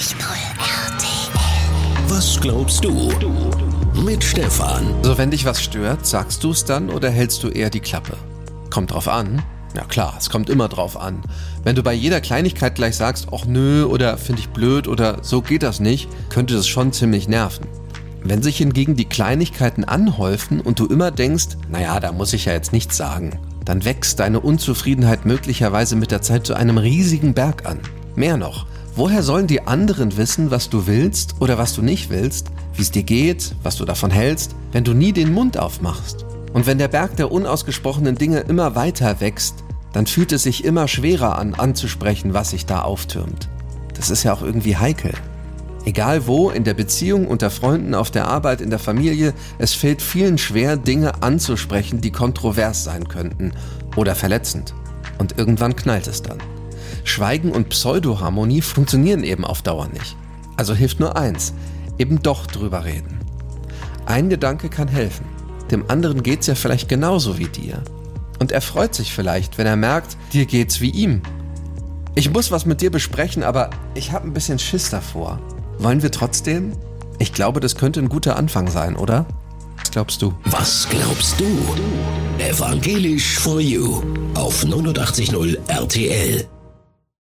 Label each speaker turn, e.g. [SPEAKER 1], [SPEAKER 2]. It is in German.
[SPEAKER 1] RTL. Was glaubst du? Mit Stefan.
[SPEAKER 2] So, wenn dich was stört, sagst du es dann oder hältst du eher die Klappe? Kommt drauf an. Ja klar, es kommt immer drauf an. Wenn du bei jeder Kleinigkeit gleich sagst, ach nö oder finde ich blöd oder so geht das nicht, könnte das schon ziemlich nerven. Wenn sich hingegen die Kleinigkeiten anhäufen und du immer denkst, naja, da muss ich ja jetzt nichts sagen, dann wächst deine Unzufriedenheit möglicherweise mit der Zeit zu einem riesigen Berg an. Mehr noch, woher sollen die anderen wissen, was du willst oder was du nicht willst, wie es dir geht, was du davon hältst, wenn du nie den Mund aufmachst? Und wenn der Berg der unausgesprochenen Dinge immer weiter wächst, dann fühlt es sich immer schwerer an, anzusprechen, was sich da auftürmt. Das ist ja auch irgendwie heikel. Egal wo, in der Beziehung, unter Freunden, auf der Arbeit, in der Familie, es fällt vielen schwer, Dinge anzusprechen, die kontrovers sein könnten oder verletzend. Und irgendwann knallt es dann. Schweigen und Pseudoharmonie funktionieren eben auf Dauer nicht. Also hilft nur eins, eben doch drüber reden. Ein Gedanke kann helfen. Dem anderen geht's ja vielleicht genauso wie dir. Und er freut sich vielleicht, wenn er merkt, dir geht's wie ihm. Ich muss was mit dir besprechen, aber ich habe ein bisschen Schiss davor. Wollen wir trotzdem? Ich glaube, das könnte ein guter Anfang sein, oder? Was glaubst du?
[SPEAKER 1] Was glaubst du? Evangelisch for You auf 89.0 RTL.